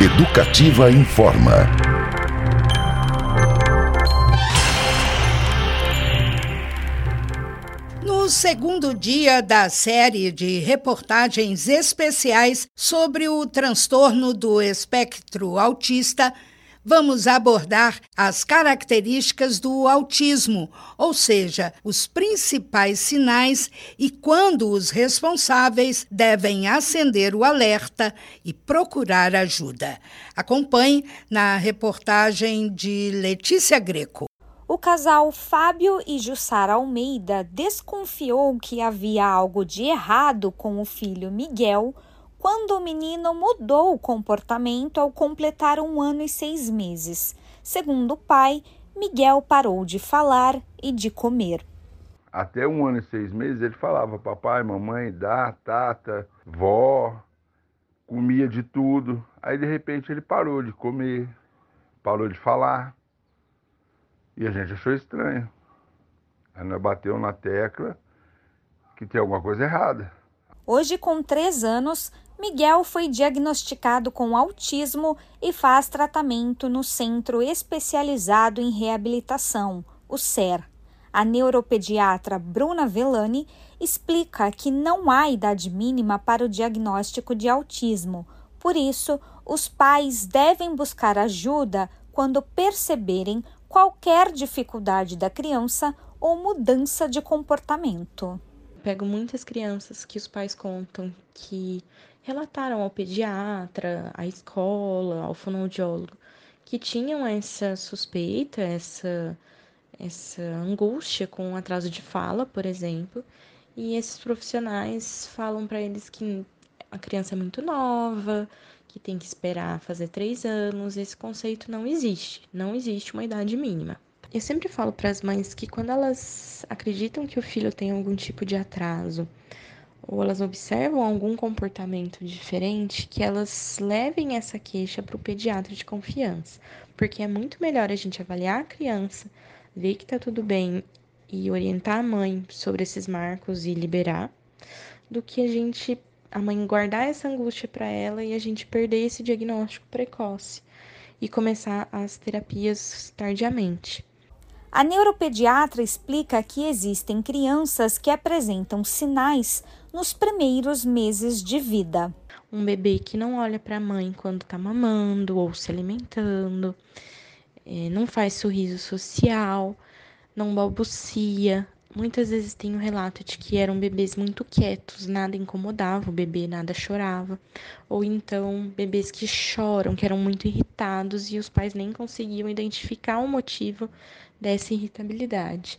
Educativa informa. No segundo dia da série de reportagens especiais sobre o transtorno do espectro autista, vamos abordar as características do autismo, ou seja, os principais sinais e quando os responsáveis devem acender o alerta e procurar ajuda. Acompanhe na reportagem de Letícia Greco. O casal Fábio e Jussara Almeida desconfiou que havia algo de errado com o filho Miguel quando o menino mudou o comportamento ao completar 1 ano e 6 meses. Segundo o pai, Miguel parou de falar e de comer. Até 1 ano e 6 meses ele falava papai, mamãe, dá, tata, vó, comia de tudo. Aí de repente ele parou de comer, parou de falar. E a gente achou estranho. Aí nós bateu na tecla que tem alguma coisa errada. Hoje, com 3 anos, Miguel foi diagnosticado com autismo e faz tratamento no Centro Especializado em Reabilitação, o CER. A neuropediatra Bruna Vellani explica que não há idade mínima para o diagnóstico de autismo. Por isso, os pais devem buscar ajuda quando perceberem qualquer dificuldade da criança ou mudança de comportamento. Pego muitas crianças que os pais contam que relataram ao pediatra, à escola, ao fonoaudiólogo, que tinham essa suspeita, essa angústia com atraso de fala, por exemplo, e esses profissionais falam para eles que a criança é muito nova, que tem que esperar fazer 3 anos. Esse conceito não existe uma idade mínima. Eu sempre falo para as mães que quando elas acreditam que o filho tem algum tipo de atraso ou elas observam algum comportamento diferente, que elas levem essa queixa para o pediatra de confiança, porque é muito melhor a gente avaliar a criança, ver que está tudo bem e orientar a mãe sobre esses marcos e liberar, do que a mãe guardar essa angústia para ela e a gente perder esse diagnóstico precoce e começar as terapias tardiamente. A neuropediatra explica que existem crianças que apresentam sinais nos primeiros meses de vida. Um bebê que não olha para a mãe quando está mamando ou se alimentando, não faz sorriso social, não balbucia. Muitas vezes tem o relato de que eram bebês muito quietos, nada incomodava o bebê, nada chorava. Ou então bebês que choram, que eram muito irritados e os pais nem conseguiam identificar o motivo dessa irritabilidade.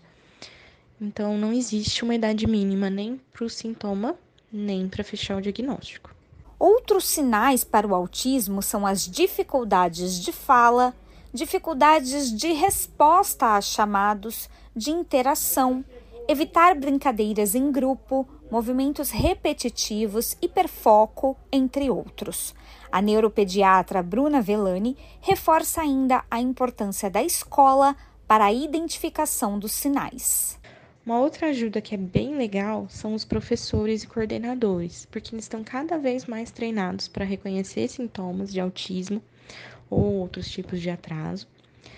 Então não existe uma idade mínima nem para o sintoma, nem para fechar o diagnóstico. Outros sinais para o autismo são as dificuldades de fala, dificuldades de resposta a chamados, de interação, evitar brincadeiras em grupo, movimentos repetitivos, hiperfoco, entre outros. A neuropediatra Bruna Vellani reforça ainda a importância da escola para a identificação dos sinais. Uma outra ajuda que é bem legal são os professores e coordenadores, porque eles estão cada vez mais treinados para reconhecer sintomas de autismo ou outros tipos de atraso.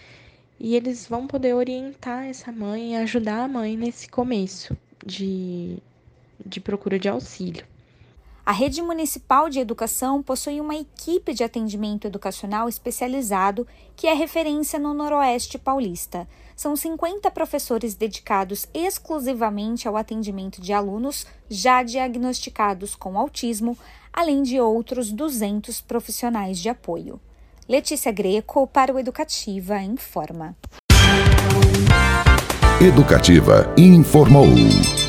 E eles vão poder orientar essa mãe e ajudar a mãe nesse começo de procura de auxílio. A Rede Municipal de Educação possui uma equipe de atendimento educacional especializado que é referência no Noroeste Paulista. São 50 professores dedicados exclusivamente ao atendimento de alunos já diagnosticados com autismo, além de outros 200 profissionais de apoio. Letícia Greco para o Educativa Informa. Educativa informou.